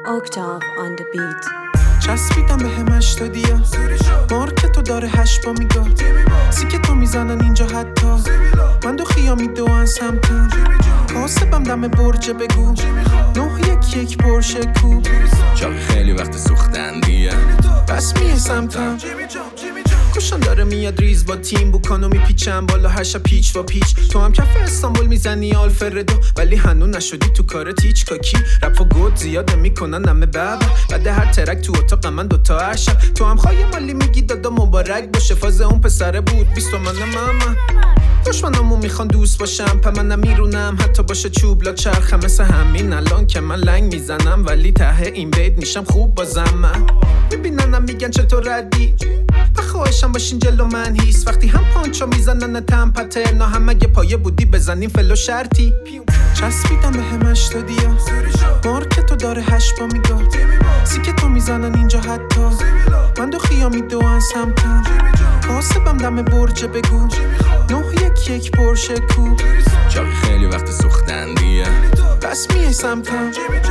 Octave on the beat. چسبیدم به همش دادیا مارکتو داره 8 با میگاه سیکتو میزنن اینجا حتی من دو خیامی دو ان سمتم کاسبم دم برجه بگو 911 پرشه کو چاقی خیلی وقت سوختن دیگه بس میه سمتم کشان داره میاد ریز با تیم بوکانو میپیچم بالا هر شب پیچ و پیچ تو هم کف استانبول میزنی آلفردو ولی هنو نشدی تو کارت هیچ کاکی رپ و گود زیاده میکنن نمه بابا بعد هر ترک تو اتاق من دوتا هر شب تو هم خواهی مالی میگی دادا مبارک باشه فاز اون پسره بود 20 تومن ماما دشمنامو میخوان دوست باشم په منم میرونم حتی باشه چوبلا چرخم مثل همین الان که من لنگ میزنم ولی ته این بیت میشم خوب بازم من میبیننم میگن چطور ردی بخواهشم باشین جلو من هیست وقتی هم پانچو میزنن تم پترنا هم اگه پایه بودی بزنیم فلو شرطی چسبیدم به همش دادیا مارکتو داره 8 با میگاه سیکتو میزنن اینجا حتی من دو خیامی دو ان سمتم کاسبم دم برجه بگو 911 پرشه کو چاقی خیلی وقت سوختن دیگه بس میه سمتم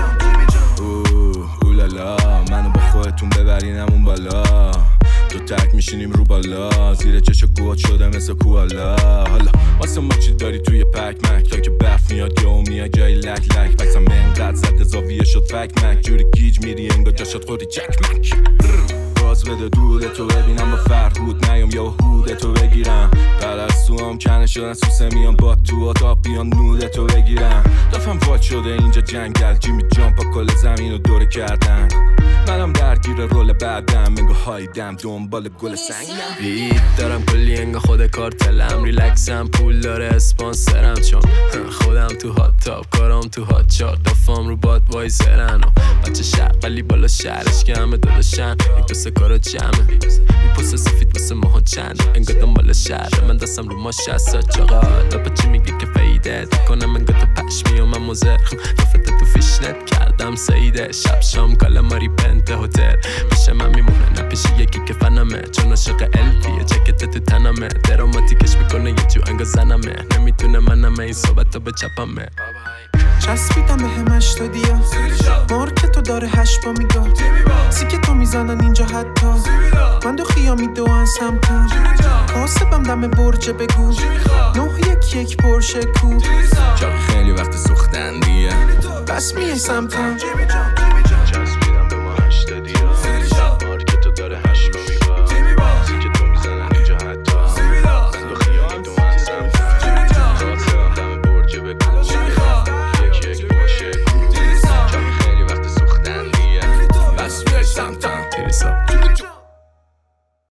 اولالا منو با خودتون ببرینم اون بالا تو ترک میشینیم رو بالا زیر چشم گوهات شده مثل کوالا حالا واسه ما چی داری توی پک مک تا که برف میاد یا میاد جای لک لک بکسم منقدر زده زاویه شد فک مک جوری گیج میری انگار جاشت خوری جک مک باز بده دوده تو ببینم با فرهود نیام یا هوده تو بگیرم پرستو هم کنه شدن سوسه میان با تو اتاق بیان نوده تو بگیرم دفعم واد شده اینجا جنگل جیمی جامپا کل زمین رو دوره کردن منم درگیر رول بعدم انگاه هایدم دنبال گل سنگم بیت دارم کلی انگاه خود کارتلم ریلکسم پول داره اسپانسرم چون خودم تو هات تاپ کارم تو هات چارت دفام رو باد وایزرن و بچه شرق ولی بالا شهرش که همه داداشن میپسه کارا جمعه میپسه سفید واسه ماها چند انگاه دنبال شهر من دستم رو ما 60 چاقا دابا چی میگی که فیده کنم انگاه تو پشمی و من مزر رفته تو فیشنت کردم سیده شب شام کالماری پنت هتل پیش من میمونه نه پیش یکی که فنمه چون عاشق الفیه جکت تو تنمه دراماتیکش میکنه یه جو انگاه زنمه نمیتونه منمه این صحبت به چپمه چسبیدم به همش دادیا مارکتو داره 8 با میگاه سیکتو میزنن اینجا حتی من دو خیامی دو ان سمتم کاسبم دم برجه بگو 911 پرشه کو چاقی خیلی وقت سوختن دیگه بس میه سمتم